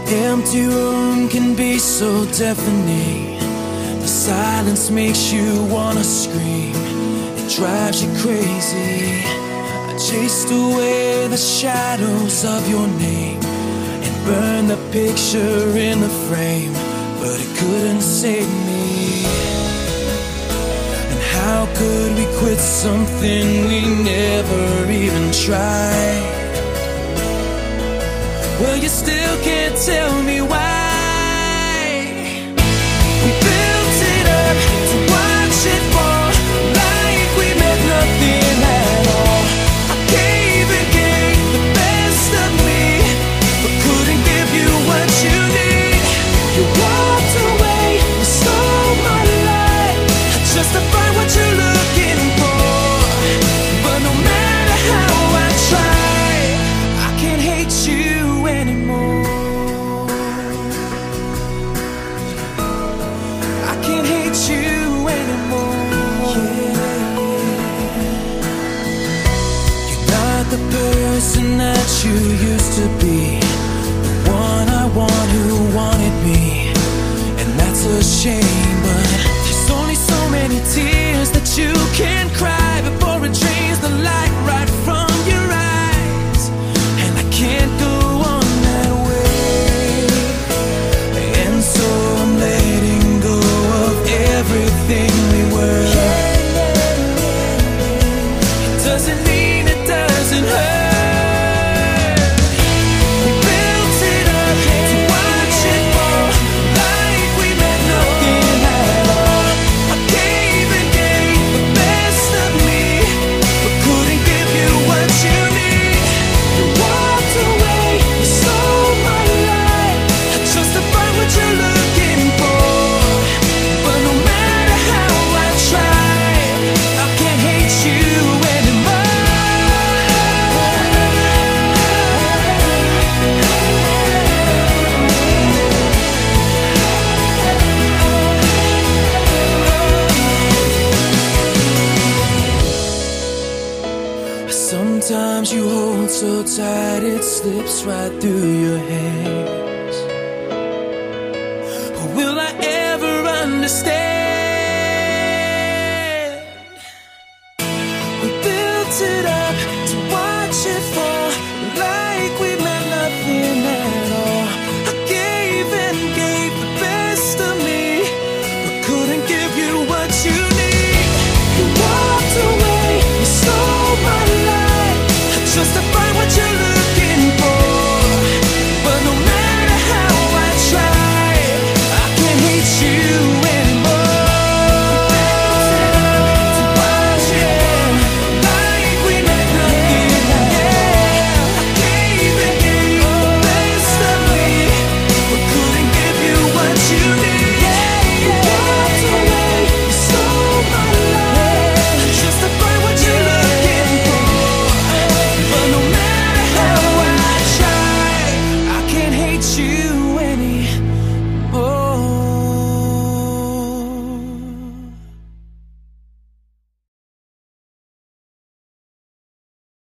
Empty room can be so deafening. The silence makes you wanna scream. It drives you crazy. I chased away the shadows of your name and burned the picture in the frame, but it couldn't save me. And how could we quit something we never even tried? Well, you still can't tell me why. We built it up to watch it fall, like we meant nothing at all. I gave and gave the best of me, but couldn't give you what you need. You walked away, you stole my life, justified what you're looking for. But no matter how I try, I can't hate you anymore. I can't hate you anymore. You're not the person that you used to be, the one I want who wanted me, and that's a shame. But there's only so many tears that you can cry before it drains the light right from your eyes. And I can't go on that way, and so I'm letting go of everything we were. It doesn't mean it doesn't hurt. We built it up to watch it fall, like we meant nothing at all. I gave and gave the best of me, but couldn't give you what you need. You walked away, you stole my life, I justified what you're looking for. But no matter how I try, I can't hate you anymore. Sometimes you hold so tight it slips right through your hands. Will I ever understand?